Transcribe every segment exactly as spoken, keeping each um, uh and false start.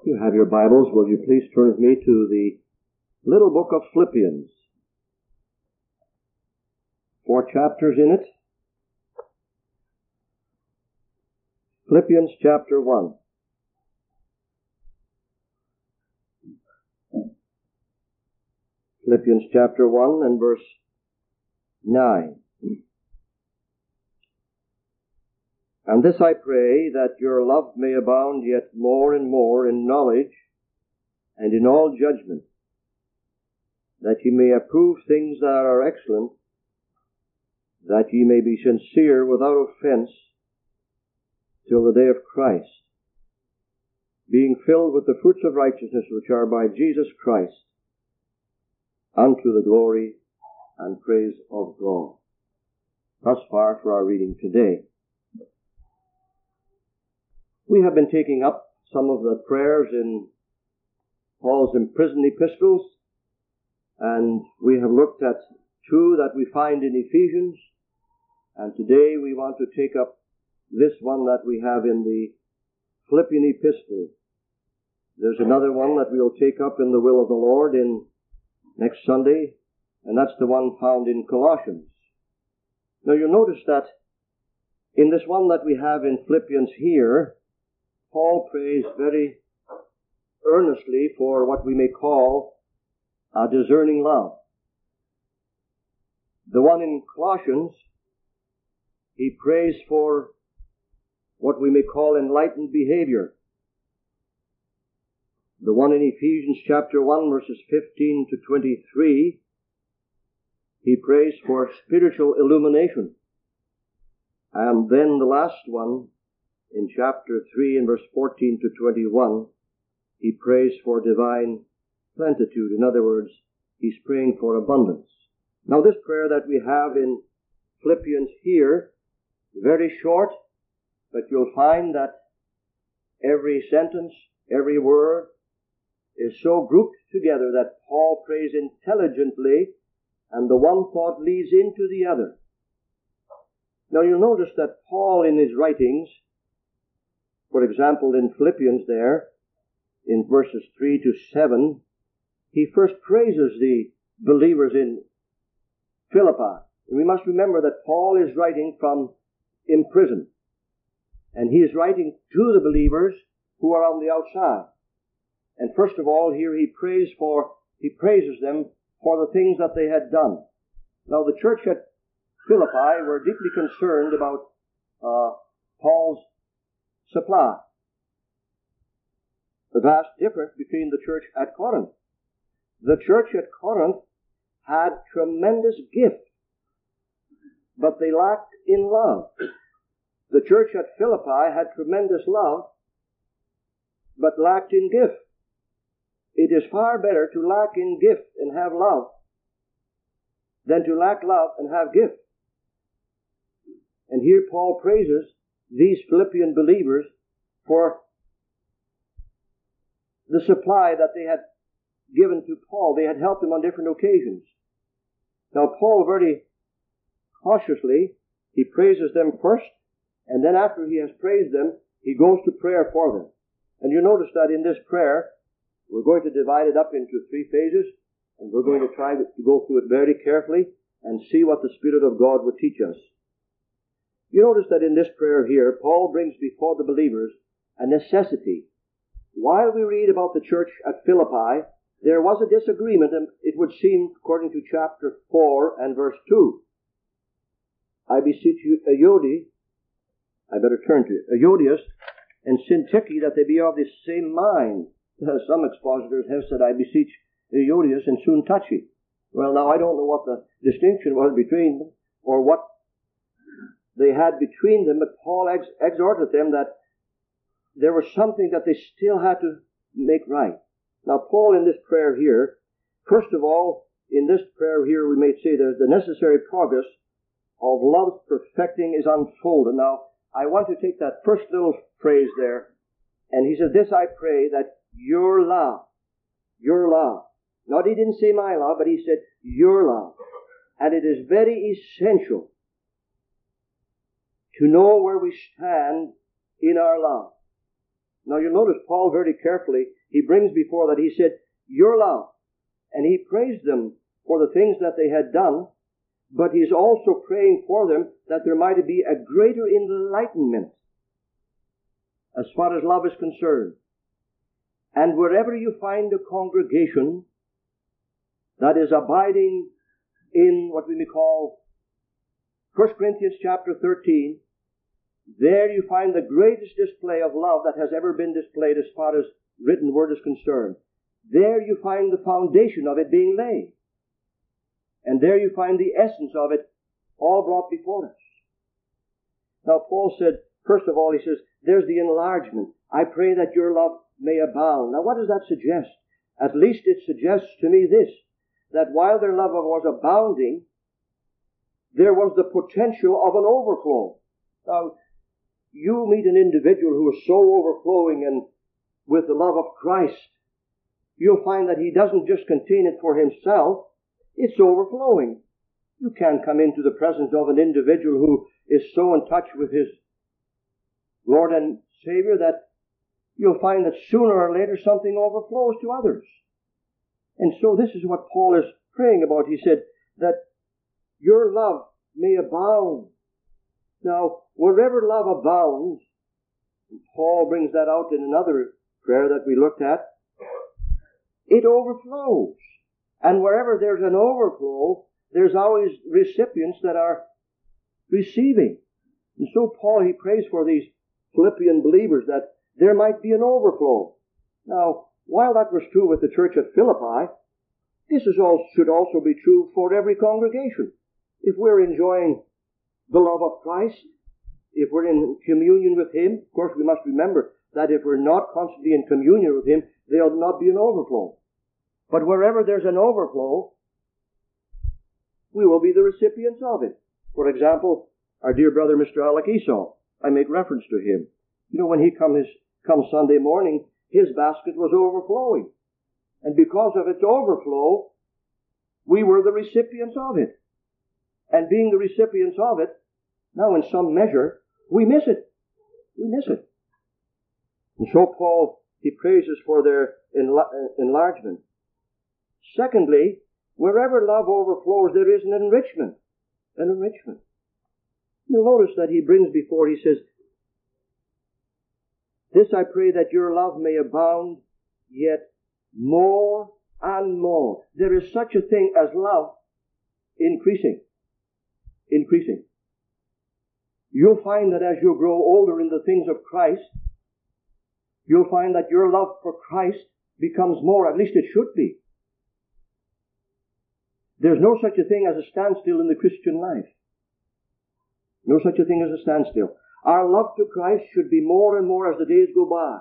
You have your Bibles. Will you please turn with me to the little book of Philippians? Four chapters in it. Philippians chapter one. Philippians chapter one and verse nine. And this I pray, that your love may abound yet more and more in knowledge and in all judgment, that ye may approve things that are excellent, that ye may be sincere without offense till the day of Christ, being filled with the fruits of righteousness which are by Jesus Christ, unto the glory and praise of God. Thus far for our reading today. We have been taking up some of the prayers in Paul's imprisoned epistles, and we have looked at two that we find in Ephesians, and today we want to take up this one that we have in the Philippian epistle. There's another one that we'll take up in the will of the Lord in next Sunday, and that's the one found in Colossians. Now you'll notice that in this one that we have in Philippians here, Paul prays very earnestly for what we may call a discerning love. The one in Colossians, he prays for what we may call enlightened behavior. The one in Ephesians chapter one verses fifteen to twenty-three, he prays for spiritual illumination. And then the last one, in chapter three and verse fourteen to twenty-one, he prays for divine plenitude. In other words, he's praying for abundance. Now this prayer that we have in Philippians here, very short, but you'll find that every sentence, every word is so grouped together that Paul prays intelligently, and the one thought leads into the other. Now you'll notice that Paul in his writings, for example, in Philippians there, in verses three to seven, he first praises the believers in Philippi. And we must remember that Paul is writing from in prison. And he is writing to the believers who are on the outside. And first of all, here he prays for, he praises them for the things that they had done. Now the church at Philippi were deeply concerned about uh, Paul's supply. The vast difference between the church at Corinth. The church at Corinth had tremendous gift, but they lacked in love. The church at Philippi had tremendous love, but lacked in gift. It is far better to lack in gift and have love than to lack love and have gift. And here Paul praises these Philippian believers for the supply that they had given to Paul. They had helped him on different occasions. Now Paul very cautiously, he praises them first, and then after he has praised them, he goes to prayer for them. And you notice that in this prayer, we're going to divide it up into three phases, and we're going to try to go through it very carefully and see what the Spirit of God would teach us. You notice that in this prayer here, Paul brings before the believers a necessity. While we read about the church at Philippi, there was a disagreement, and it would seem, according to chapter four and verse two. I beseech you, Euodi, I better turn to it, Euodius and Syntyche, that they be of the same mind. Some expositors have said, I beseech Euodius and Syntyche. Well, now I don't know what the distinction was between them, or what they had between them, but Paul ex- exhorted them that there was something that they still had to make right. Now, Paul in this prayer here, first of all, in this prayer here, we may say there's the necessary progress of love's perfecting is unfolded. Now, I want to take that first little phrase there, and he says, this I pray, that your love, your love, now he didn't say my love, but he said your love, and it is very essential to know where we stand in our love. Now you notice Paul very carefully, he brings before that, he said, your love. And he praised them for the things that they had done, but he's also praying for them that there might be a greater enlightenment as far as love is concerned. And wherever you find a congregation that is abiding in what we may call First Corinthians chapter thirteen, there you find the greatest display of love that has ever been displayed as far as written word is concerned. There you find the foundation of it being laid. And there you find the essence of it all brought before us. Now Paul said, first of all, he says, there's the enlargement. I pray that your love may abound. Now what does that suggest? At least it suggests to me this, that while their love was abounding, there was the potential of an overflow. Now, you meet an individual who is so overflowing and with the love of Christ, you'll find that he doesn't just contain it for himself, it's overflowing. You can't come into the presence of an individual who is so in touch with his Lord and Savior that you'll find that sooner or later something overflows to others. And so this is what Paul is praying about. He said that your love may abound. Now, wherever love abounds, and Paul brings that out in another prayer that we looked at, it overflows. And wherever there's an overflow, there's always recipients that are receiving. And so Paul, he prays for these Philippian believers that there might be an overflow. Now, while that was true with the church at Philippi, this is all, should also be true for every congregation. If we're enjoying the love of Christ, if we're in communion with Him, of course we must remember that if we're not constantly in communion with Him, there'll not be an overflow. But wherever there's an overflow, we will be the recipients of it. For example, our dear brother Mister Alec Esau, I make reference to him. You know, when he comes come Sunday morning, his basket was overflowing. And because of its overflow, we were the recipients of it. And being the recipients of it, now in some measure, we miss it. We miss it. And so Paul, he praises for their enlargement. Secondly, wherever love overflows, there is an enrichment. An enrichment. You'll notice that he brings before, he says, this I pray that your love may abound, yet more and more. There is such a thing as love increasing. Increasing. You'll find that as you grow older in the things of Christ, you'll find that your love for Christ becomes more, at least it should be. There's no such a thing as a standstill in the Christian life. No such a thing as a standstill. Our love to Christ should be more and more as the days go by.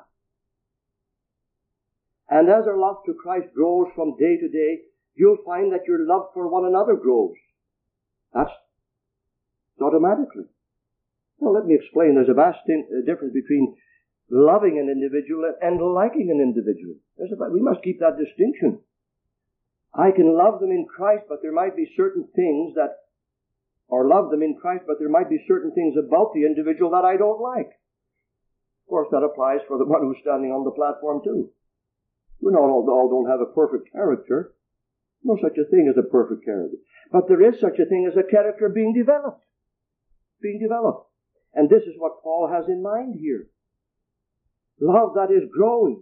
And as our love to Christ grows from day to day, you'll find that your love for one another grows. That's automatically. Well, let me explain. There's a vast difference between loving an individual and liking an individual. There's a, we must keep that distinction. I can love them in Christ, but there might be certain things that, or love them in Christ, but there might be certain things about the individual that I don't like. Of course, that applies for the one who's standing on the platform too. We not all, all don't have a perfect character. No such a thing as a perfect character. But there is such a thing as a character being developed. Being developed. And this is what Paul has in mind here. Love that is growing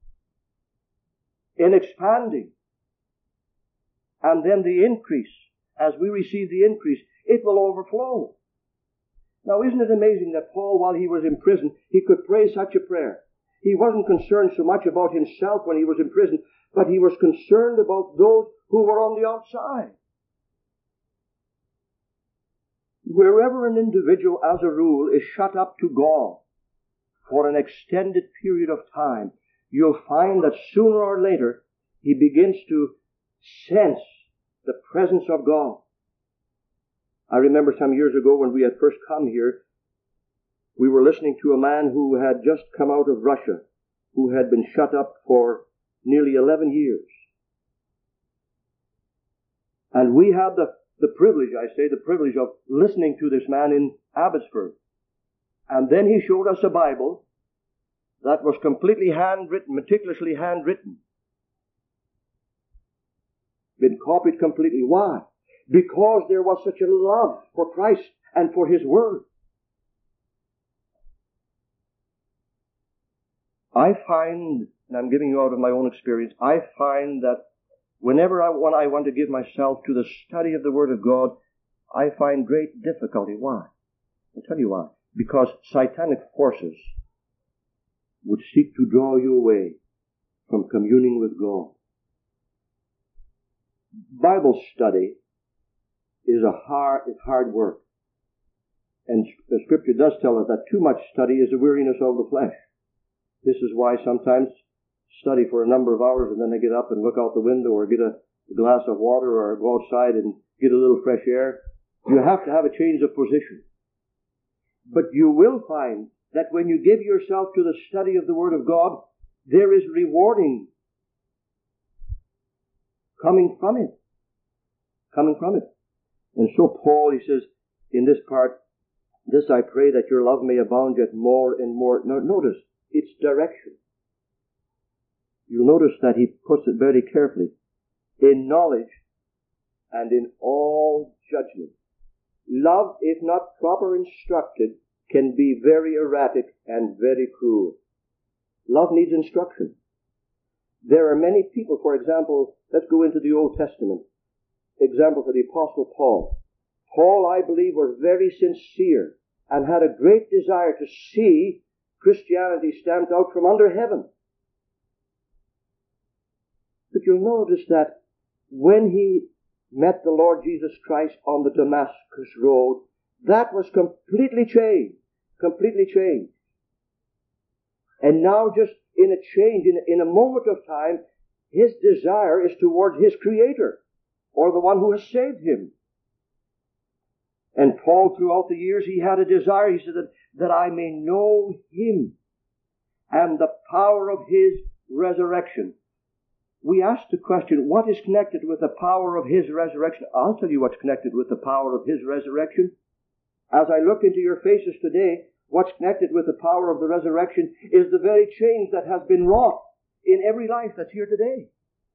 and expanding. And then the increase. As we receive the increase, it will overflow. Now, isn't it amazing that Paul, while he was in prison, he could pray such a prayer? He wasn't concerned so much about himself when he was in prison, but he was concerned about those who were on the outside. Wherever an individual, as a rule, is shut up to God for an extended period of time, you'll find that sooner or later he begins to sense the presence of God. I remember some years ago when we had first come here, we were listening to a man who had just come out of Russia, who had been shut up for nearly eleven years. And we had the, the privilege, I say, the privilege of listening to this man in Abbotsford. And then he showed us a Bible, that was completely handwritten, meticulously handwritten. Been copied completely. Why? Because there was such a love for Christ and for His Word. I find, and I'm giving you out of my own experience, I find that whenever I want, I want to give myself to the study of the Word of God, I find great difficulty. Why? I'll tell you why. Because satanic forces would seek to draw you away from communing with God. Bible study is a hard, it's hard work. And the Scripture does tell us that too much study is a weariness of the flesh. This is why sometimes study for a number of hours and then I get up and look out the window or get a glass of water or go outside and get a little fresh air. You have to have a change of position. But you will find that when you give yourself to the study of the Word of God, there is rewarding coming from it. Coming from it. And so Paul, he says in this part, this I pray that your love may abound yet more and more. Now notice, it's direction. You'll notice that he puts it very carefully. In knowledge and in all judgment. Love, if not proper instructed, can be very erratic and very cruel. Love needs instruction. There are many people, for example, let's go into the Old Testament. Example for the Apostle Paul. Paul, I believe, was very sincere and had a great desire to see Christianity stamped out from under heaven. But you'll notice that when he met the Lord Jesus Christ on the Damascus road, that was completely changed. Completely changed. And now just in a change, in a, in a moment of time, his desire is towards his Creator, or the one who has saved him. And Paul, throughout the years, he had a desire, he said, that, that I may know Him and the power of His resurrection. We ask the question, what is connected with the power of His resurrection? I'll tell you what's connected with the power of His resurrection. As I look into your faces today, what's connected with the power of the resurrection is the very change that has been wrought in every life that's here today.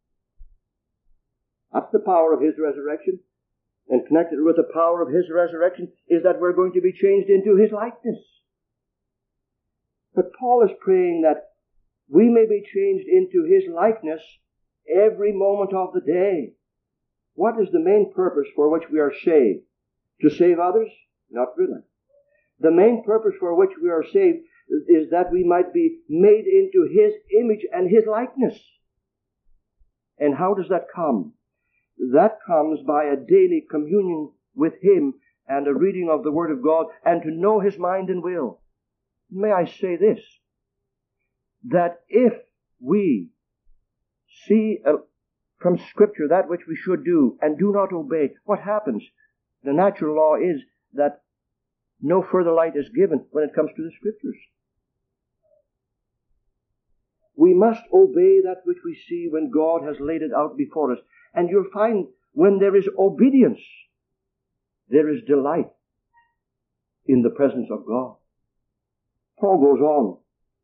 That's the power of His resurrection. And connected with the power of His resurrection is that we're going to be changed into His likeness. But Paul is praying that we may be changed into His likeness every moment of the day. What is the main purpose for which we are saved? To save others? Not really. The main purpose for which we are saved is that we might be made into His image and His likeness. And how does that come? That comes by a daily communion with Him and a reading of the Word of God and to know His mind and will. May I say this, that if we see uh, from Scripture that which we should do and do not obey, what happens? The natural law is that no further light is given when it comes to the Scriptures. We must obey that which we see when God has laid it out before us. And you'll find when there is obedience, there is delight in the presence of God. Paul goes on.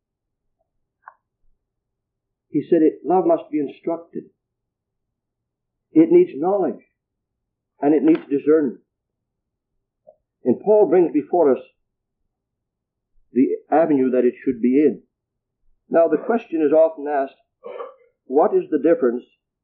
He said it, love must be instructed. It needs knowledge. And it needs discernment. And Paul brings before us the avenue that it should be in. Now the question is often asked, what is the difference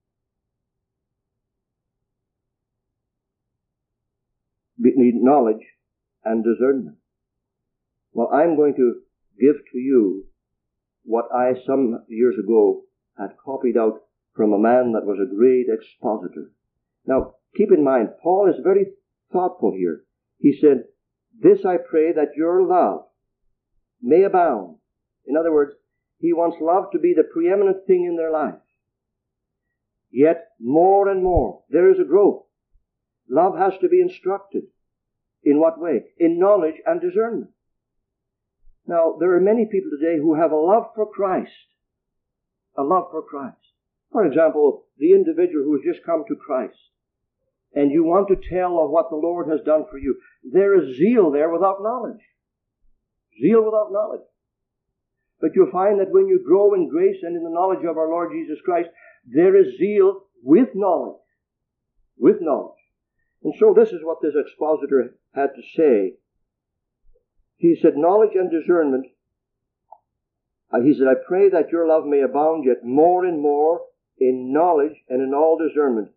between knowledge and discernment? Well, I'm going to give to you what I some years ago had copied out from a man that was a great expositor. Now, keep in mind, Paul is very thoughtful here. He said, this I pray that your love may abound. In other words, he wants love to be the preeminent thing in their life. Yet, more and more, there is a growth. Love has to be instructed. In what way? In knowledge and discernment. Now, there are many people today who have a love for Christ. A love for Christ. For example, the individual who has just come to Christ. And you want to tell of what the Lord has done for you. There is zeal there without knowledge. Zeal without knowledge. But you'll find that when you grow in grace and in the knowledge of our Lord Jesus Christ, there is zeal with knowledge. With knowledge. And so this is what this expositor had to say. He said, knowledge and discernment. Uh, he said, I pray that your love may abound yet more and more in knowledge and in all discernment.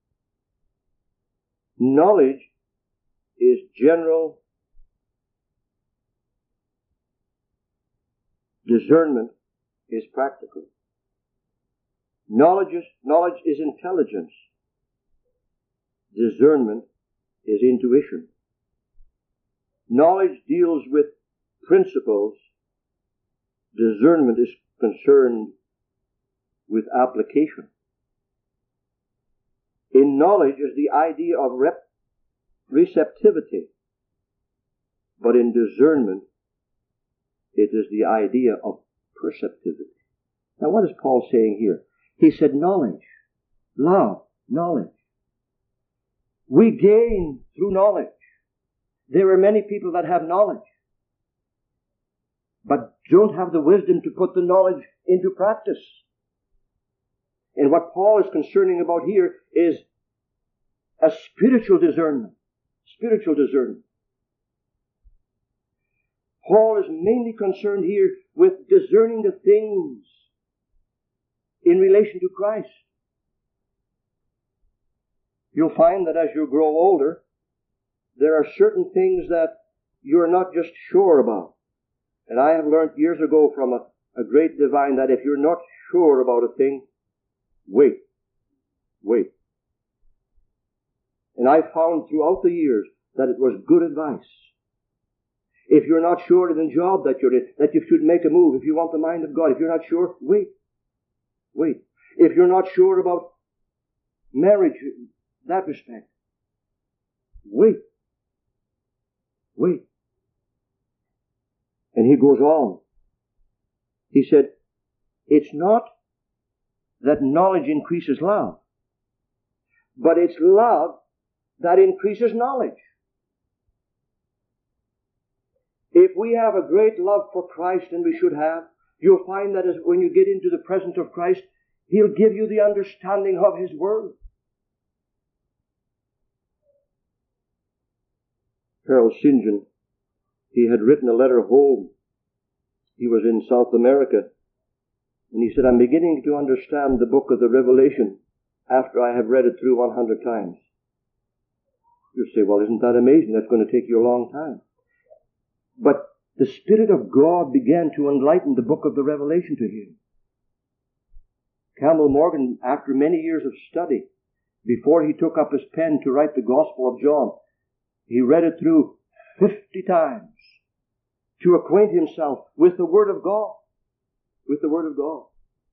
Knowledge is general. Discernment is practical. Knowledge is, knowledge is intelligence. Discernment is intuition. Knowledge deals with principles. Discernment is concerned with application. In knowledge is the idea of rep- receptivity. But in discernment, it is the idea of perceptivity. Now what is Paul saying here? He said knowledge, love, knowledge. We gain through knowledge. There are many people that have knowledge, but don't have the wisdom to put the knowledge into practice. And what Paul is concerning about here is a spiritual discernment. Spiritual discernment. Paul is mainly concerned here with discerning the things in relation to Christ. You'll find that as you grow older, there are certain things that you're not just sure about. And I have learned years ago from a, a great divine that if you're not sure about a thing, wait. Wait. And I found throughout the years that it was good advice. If you're not sure in the job that you're in, that you should make a move, if you want the mind of God, if you're not sure, wait. Wait. If you're not sure about marriage, in that respect, wait. Wait. And he goes on. He said, it's not that knowledge increases love, but it's love that increases knowledge. If we have a great love for Christ, and we should have, you'll find that as when you get into the presence of Christ, He'll give you the understanding of His Word. Harold St. John, he had written a letter home. He was in South America. And he said, I'm beginning to understand the book of the Revelation after I have read it through one hundred times. You say, well, isn't that amazing? That's going to take you a long time. But the Spirit of God began to enlighten the book of the Revelation to him. Campbell Morgan, after many years of study, before he took up his pen to write the Gospel of John, he read it through fifty times to acquaint himself with the Word of God. With the Word of God.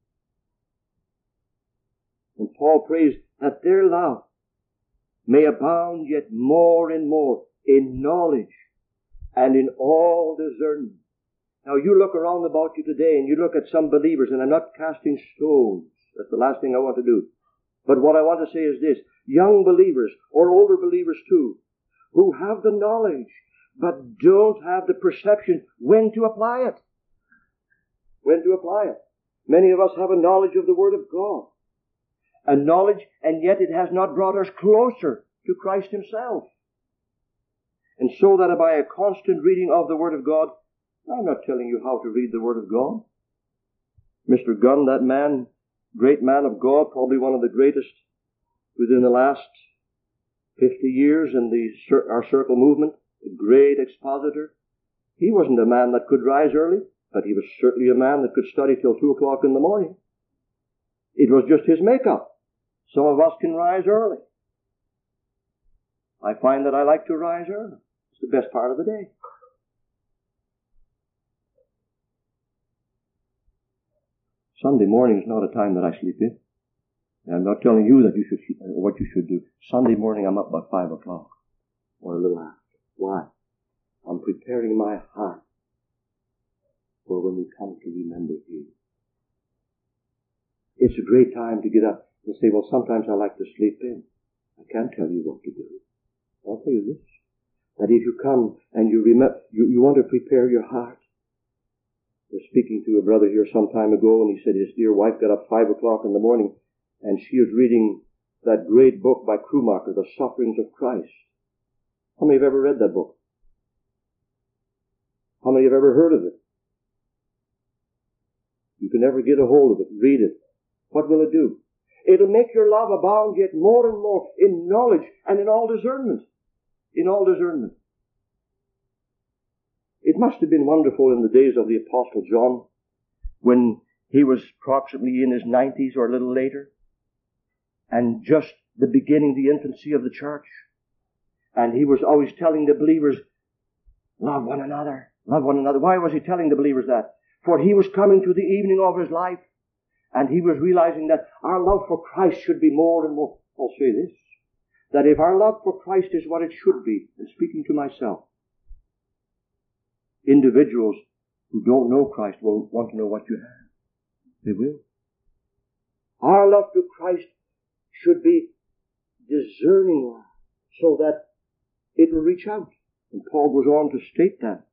And Paul prays that their love may abound yet more and more in knowledge and in all discernment. Now you look around about you today and you look at some believers, and I'm not casting stones. That's the last thing I want to do. But what I want to say is this. Young believers, or older believers too, who have the knowledge, but don't have the perception when to apply it. When to apply it. Many of us have a knowledge of the Word of God. A knowledge, and yet it has not brought us closer to Christ Himself. And so that by a constant reading of the Word of God, I'm not telling you how to read the Word of God. Mister Gunn, that man, great man of God, probably one of the greatest within the last fifty years in the our circle movement, a great expositor. He wasn't a man that could rise early, but he was certainly a man that could study till two o'clock in the morning. It was just his makeup. Some of us can rise early. I find that I like to rise early. It's the best part of the day. Sunday morning is not a time that I sleep in. And I'm not telling you that you should what you should do. Sunday morning I'm up by five o'clock or a little after. Why? I'm preparing my heart for when we come to remember Him. It's a great time to get up and say, well, sometimes I like to sleep in. I can't tell you what to do. I'll tell you this, that if you come and you remember, you, you want to prepare your heart, was speaking to a brother here some time ago, and he said his dear wife got up five o'clock in the morning, and she was reading that great book by Krummacher, The Sufferings of Christ. How many have ever read that book? How many have ever heard of it? You can never get a hold of it. Read it. What will it do? It'll make your love abound yet more and more in knowledge and in all discernment. In all discernment. It must have been wonderful in the days of the Apostle John, when he was approximately in his nineties or a little later, and just the beginning, the infancy of the church. And he was always telling the believers, love one another, love one another. Why was he telling the believers that? For he was coming to the evening of his life, and he was realizing that our love for Christ should be more and more. I'll say this, that if our love for Christ is what it should be, and speaking to myself, individuals who don't know Christ will want to know what you have. They will. Our love to Christ should be discerning love, so that it will reach out. And Paul goes on to state that.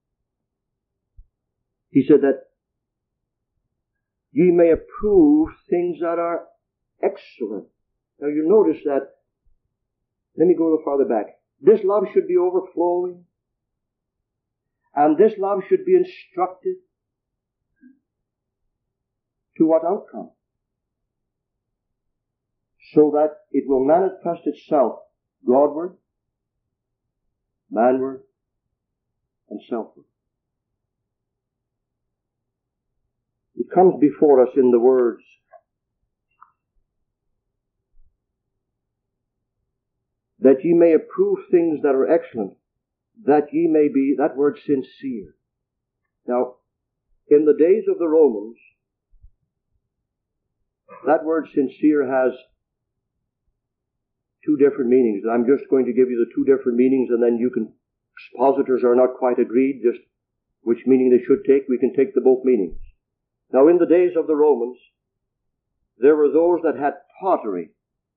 He said that ye may approve things that are excellent. Now you notice that, let me go a little farther back. This love should be overflowing, and this love should be instructed to what outcome? So that it will manifest itself Godward, manward, and selfward. It comes before us in the words, that ye may approve things that are excellent, that ye may be, that word sincere. Now, in the days of the Romans, that word sincere has two different meanings. I'm just going to give you the two different meanings, and then you can, expositors are not quite agreed just which meaning they should take. We can take the both meanings. Now, in the days of the Romans, there were those that had pottery,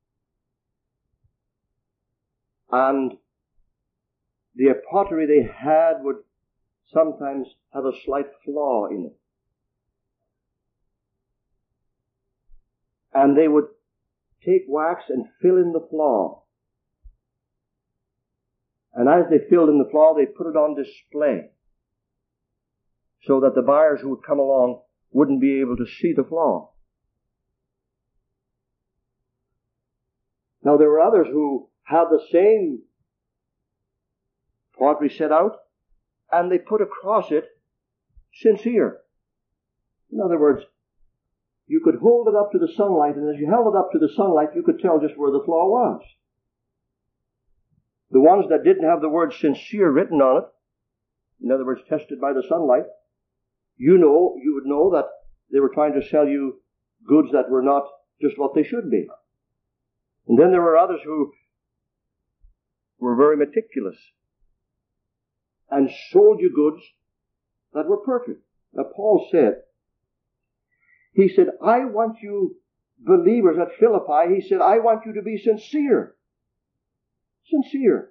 and the pottery they had would sometimes have a slight flaw in it. And they would take wax and fill in the flaw. And as they filled in the flaw, they put it on display, so that the buyers who would come along wouldn't be able to see the flaw. Now there were others who had the same pottery set out, and they put across it sincere. In other words, you could hold it up to the sunlight, and as you held it up to the sunlight, you could tell just where the flaw was. The ones that didn't have the word sincere written on it, in other words, tested by the sunlight, you know, you would know that they were trying to sell you goods that were not just what they should be. And then there were others who were very meticulous and sold you goods that were perfect. Now Paul said, he said, I want you believers at Philippi, he said, I want you to be sincere. Sincere.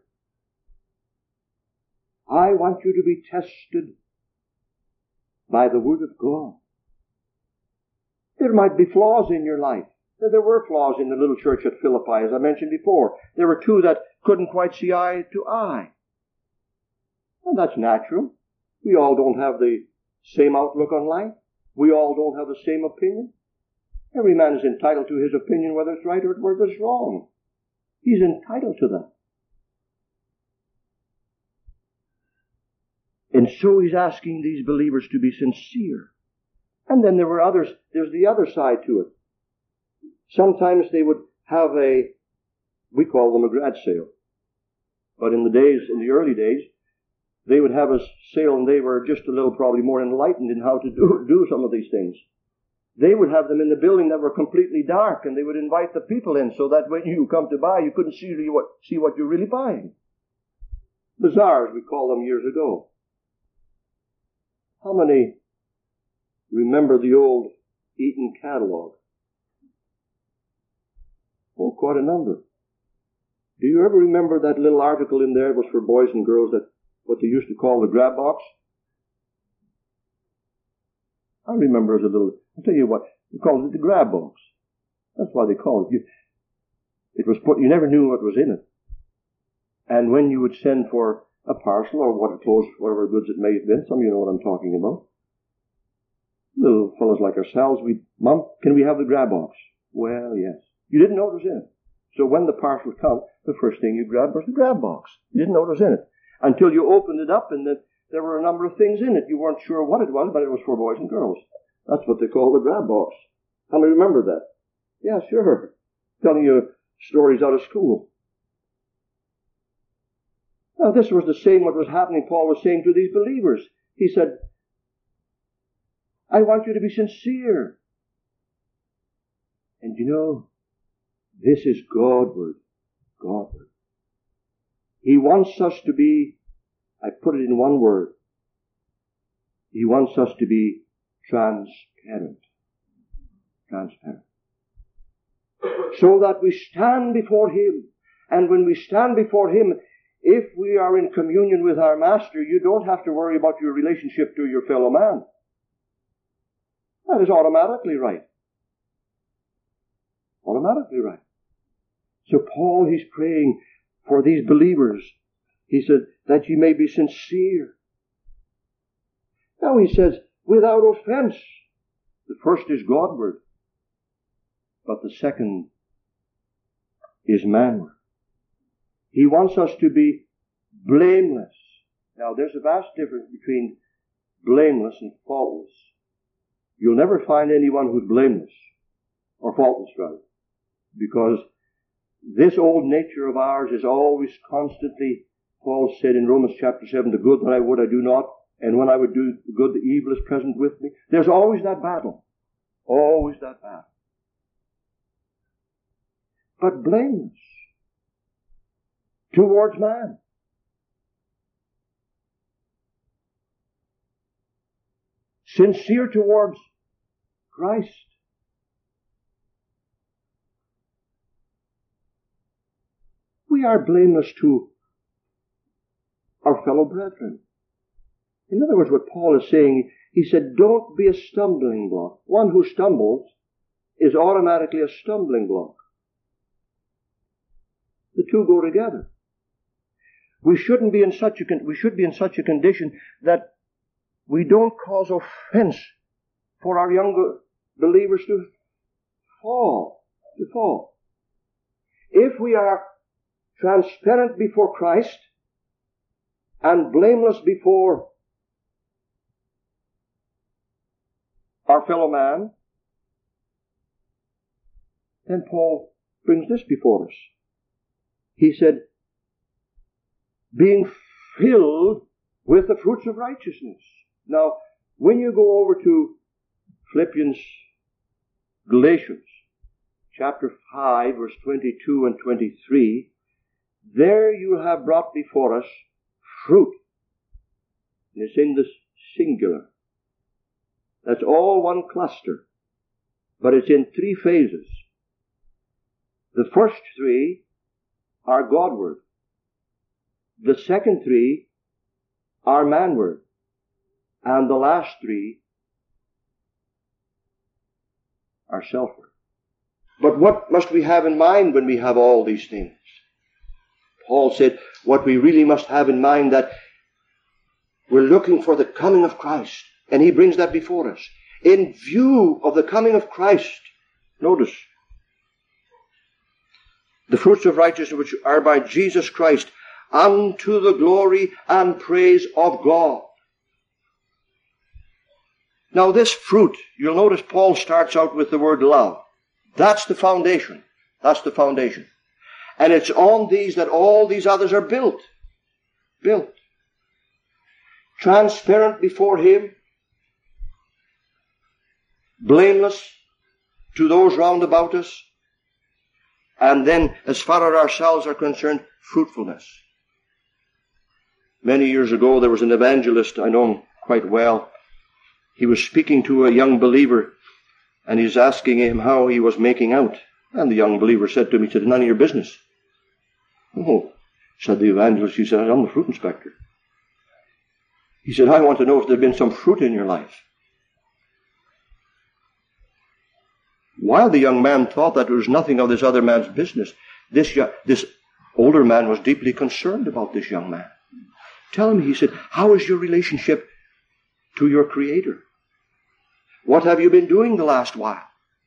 I want you to be tested by the Word of God. There might be flaws in your life. There were flaws in the little church at Philippi, as I mentioned before. There were two that couldn't quite see eye to eye. And that's natural. We all don't have the same outlook on life. We all don't have the same opinion. Every man is entitled to his opinion, whether it's right or whether it's wrong. He's entitled to that. And so he's asking these believers to be sincere. And then there were others, there's the other side to it. Sometimes they would have a, we call them a grad sale. But in the days, in the early days, they would have a sale, and they were just a little probably more enlightened in how to do, do some of these things. They would have them in the building that were completely dark, and they would invite the people in so that when you come to buy, you couldn't see what, see what you're really buying. Bazaars, we called them years ago. How many remember the old Eaton catalog? Oh, quite a number. Do you ever remember that little article in there? It was for boys and girls, that what they used to call the grab box. I remember as a little, I'll tell you what, they called it the grab box. That's why they called it. You, it was put, you never knew what was in it. And when you would send for a parcel or what clothes, whatever goods it may have been, some of you know what I'm talking about. Little fellows like ourselves, we, Mom, can we have the grab box? Well, yes. You didn't know what was in it. So when the parcel came, the first thing you grabbed was the grab box. You didn't know what was in it. Until you opened it up and the, there were a number of things in it. You weren't sure what it was, but it was for boys and girls. That's what they call the grab box. How many remember that? Yeah, sure. Telling you stories out of school. Now this was the same what was happening, Paul was saying to these believers. He said, I want you to be sincere. And you know, this is Godward. Godward. He wants us to be, I put it in one word, He wants us to be transparent. Transparent. So that we stand before Him. And when we stand before Him, if we are in communion with our Master, you don't have to worry about your relationship to your fellow man. That is automatically right. Automatically right. So Paul, he's praying for these believers. He said, that ye may be sincere. Now he says, without offense. The first is Godward, but the second is manward. He wants us to be blameless. Now there's a vast difference between blameless and faultless. You'll never find anyone who's blameless, or faultless rather, because this old nature of ours is always constantly, Paul said in Romans chapter seven, the good that I would I do not, and when I would do the good, the evil is present with me. There's always that battle. Always that battle. But blameless towards man. Sincere towards Christ. We are blameless to our fellow brethren. In other words, what Paul is saying, he said, don't be a stumbling block. One who stumbles is automatically a stumbling block. The two go together. We shouldn't be in such a, we should be in such a condition that we don't cause offense for our younger believers to fall, to fall. If we are transparent before Christ and blameless before our fellow man, then Paul brings this before us. He said, being filled with the fruits of righteousness. Now, when you go over to Philippians, Galatians, chapter five, verse twenty-two and twenty-three, there you have brought before us fruit. And it's in the singular. That's all one cluster. But it's in three phases. The first three are Godward. The second three are manward. And the last three are selfward. But what must we have in mind when we have all these things? Paul said, what we really must have in mind, that we're looking for the coming of Christ. And he brings that before us. In view of the coming of Christ, notice, the fruits of righteousness which are by Jesus Christ, unto the glory and praise of God. Now this fruit, you'll notice Paul starts out with the word love. That's the foundation. That's the foundation. And it's on these that all these others are built. Built. Transparent before Him. Blameless to those round about us. And then, as far as ourselves are concerned, fruitfulness. Many years ago, there was an evangelist, I know him quite well. He was speaking to a young believer, and he's asking him how he was making out. And the young believer said to him, he said, none of your business. Oh, said the evangelist, he said, I'm the fruit inspector. He said, I want to know if there's been some fruit in your life. while the young man thought that it was nothing of this other man's business, this, this older man was deeply concerned about this young man. Tell him, he said, how is your relationship to your Creator? What have you been doing the last while?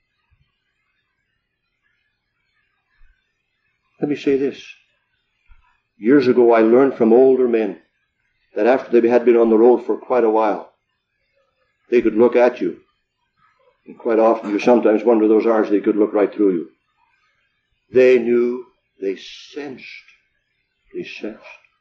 Let me say this. Years ago I learned from older men that after they had been on the road for quite a while, they could look at you. And quite often you sometimes wonder those hours they could look right through you. They knew, they sensed, they sensed.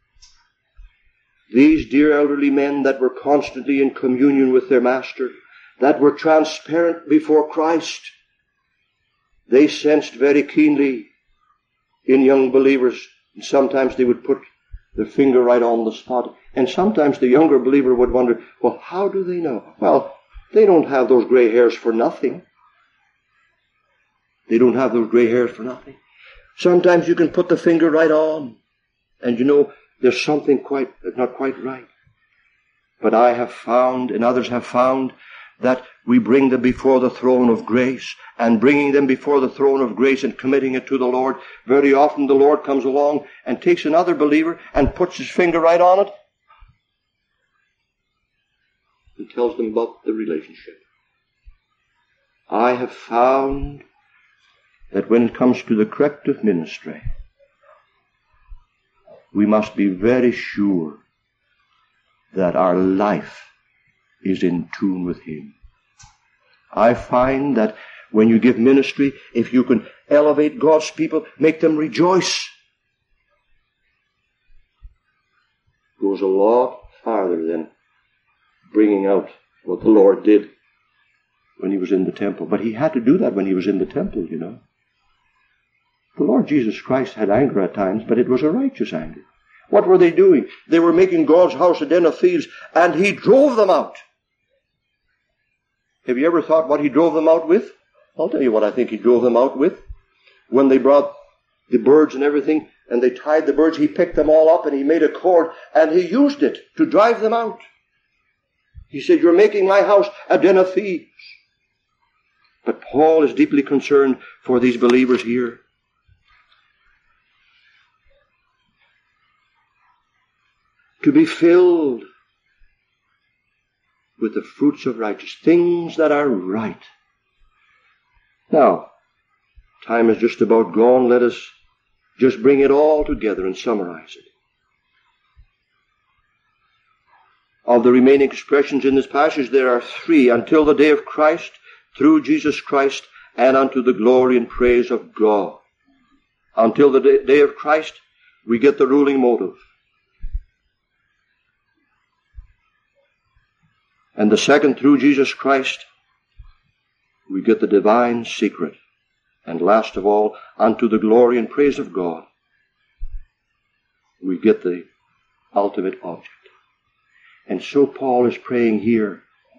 These dear elderly men that were constantly in communion with their Master, that were transparent before Christ, they sensed very keenly in young believers. And sometimes they would put their finger right on the spot. And sometimes the younger believer would wonder, well, how do they know? Well, they don't have those gray hairs for nothing. They don't have those gray hairs for nothing. Sometimes you can put the finger right on, and you know, there's something quite, not quite right. But I have found, and others have found, that we bring them before the throne of grace, and bringing them before the throne of grace and committing it to the Lord, very often the Lord comes along and takes another believer and puts his finger right on it and tells them about the relationship. I have found that when it comes to the corrective ministry, we must be very sure that our life is in tune with Him. I find that when you give ministry, if you can elevate God's people, make them rejoice, goes a lot farther than bringing out what the Lord did when He was in the temple. But He had to do that when He was in the temple, you know. The Lord Jesus Christ had anger at times, but it was a righteous anger. What were they doing? They were making God's house a den of thieves, and He drove them out. Have you ever thought what He drove them out with? I'll tell you what I think He drove them out with. When they brought the birds and everything, and they tied the birds, He picked them all up and He made a cord, and He used it to drive them out. He said, you're making my house a den of thieves. But Paul is deeply concerned for these believers here. To be filled with the fruits of righteousness, things that are right. Now, time is just about gone. Let us just bring it all together and summarize it. Of the remaining expressions in this passage, there are three. Until the day of Christ, through Jesus Christ, and unto the glory and praise of God. Until the day of Christ, we get the ruling motive. And the second, through Jesus Christ, we get the divine secret. And last of all, unto the glory and praise of God, we get the ultimate object. And so Paul is praying here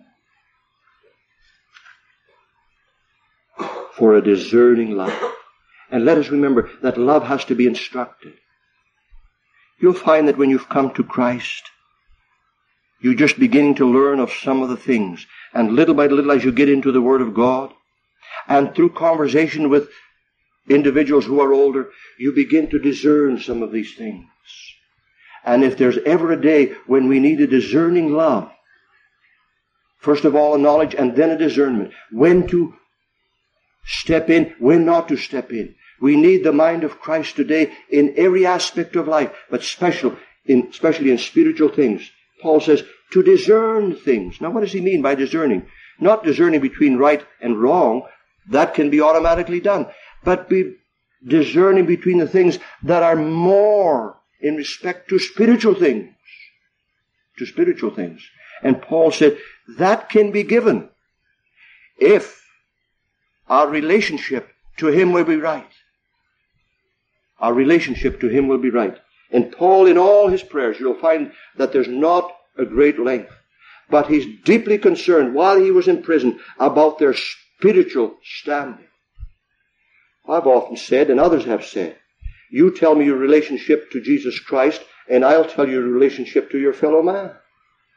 for a discerning love. And let us remember that love has to be instructed. You'll find that when you've come to Christ, you're just beginning to learn of some of the things. And little by little, as you get into the Word of God, and through conversation with individuals who are older, you begin to discern some of these things. And if there's ever a day when we need a discerning love, first of all a knowledge and then a discernment, when to step in, when not to step in. We need the mind of Christ today in every aspect of life, but special in, especially in spiritual things. Paul says, to discern things. Now what does he mean by discerning? Not discerning between right and wrong. That can be automatically done. But be discerning between the things that are more in respect to spiritual things. To spiritual things. And Paul said, that can be given if our relationship to Him will be right. Our relationship to Him will be right. And Paul, in all his prayers, you'll find that there's not a great length. But he's deeply concerned, while he was in prison, about their spiritual standing. I've often said, and others have said, you tell me your relationship to Jesus Christ, and I'll tell you your relationship to your fellow man.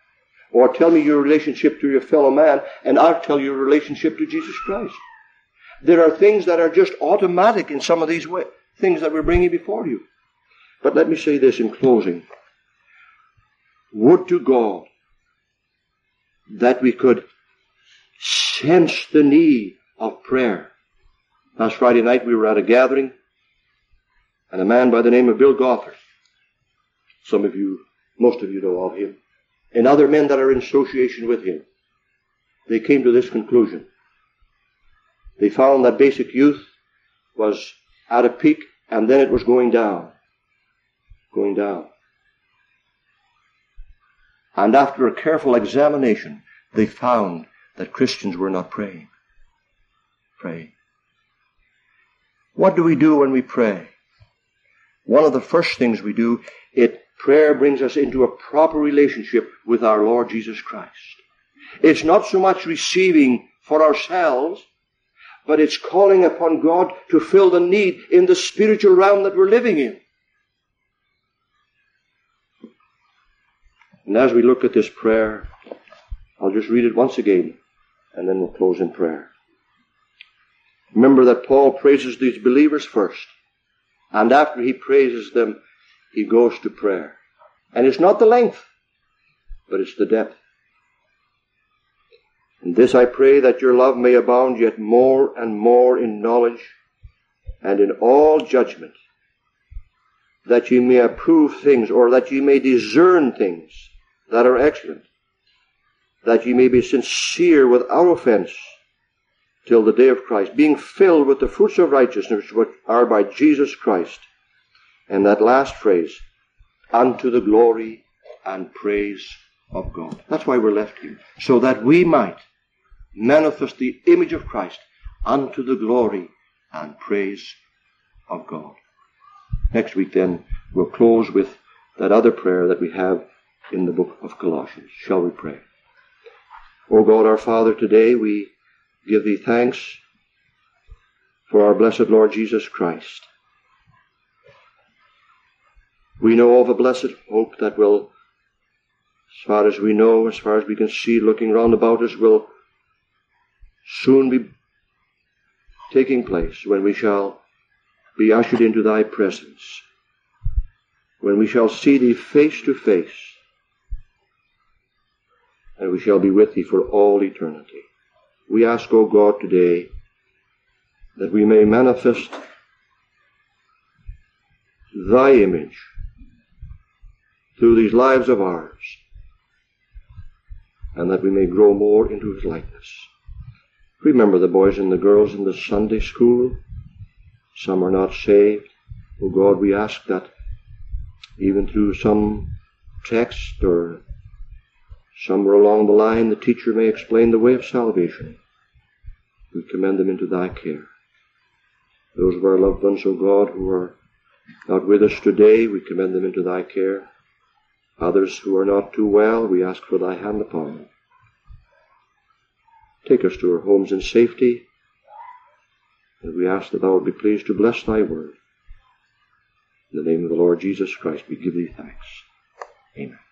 Or tell me your relationship to your fellow man, and I'll tell you your relationship to Jesus Christ. there are things that are just automatic in some of these way, things that we're bringing before you. But let me say this in closing. Would to God that we could sense the need of prayer. Last Friday night we were at a gathering, and a man by the name of Bill Gothard, some of you, most of you know of him, and other men that are in association with him, they came to this conclusion. They found that basic youth was at a peak, and then it was going down. Going down. And after a careful examination, they found that Christians were not praying. Praying. What do we do when we pray? One of the first things we do, it prayer brings us into a proper relationship with our Lord Jesus Christ. It's not so much receiving for ourselves, but it's calling upon God to fill the need in the spiritual realm that we're living in. And as we look at this prayer, I'll just read it once again, and then we'll close in prayer. Remember that Paul praises these believers first, and after he praises them, he goes to prayer. And it's not the length, but it's the depth. And this I pray, that your love may abound yet more and more in knowledge and in all judgment, that ye may approve things, or that ye may discern things that are excellent, that ye may be sincere without offense till the day of Christ, being filled with the fruits of righteousness which are by Jesus Christ. And that last phrase, unto the glory and praise of God. That's why we're left here, so that we might manifest the image of Christ unto the glory and praise of God. Next week then, we'll close with that other prayer that we have in the book of Colossians. Shall we pray? O God, our Father, today we give thee thanks for our blessed Lord Jesus Christ. We know of a blessed hope that will, as far as we know, as far as we can see, looking round about us, will soon be taking place when we shall be ushered into thy presence, when we shall see thee face to face, and we shall be with thee for all eternity. We ask, O God, today that we may manifest thy image through these lives of ours, and that we may grow more into his likeness. Remember the boys and the girls in the Sunday school. Some are not saved. O God, we ask that even through some text or somewhere along the line, the teacher may explain the way of salvation. We commend them into thy care. Those of our loved ones, O God, who are not with us today, we commend them into thy care. Others who are not too well, we ask for thy hand upon them. Take us to our homes in safety, and we ask that thou would be pleased to bless thy word. In the name of the Lord Jesus Christ, we give thee thanks. Amen.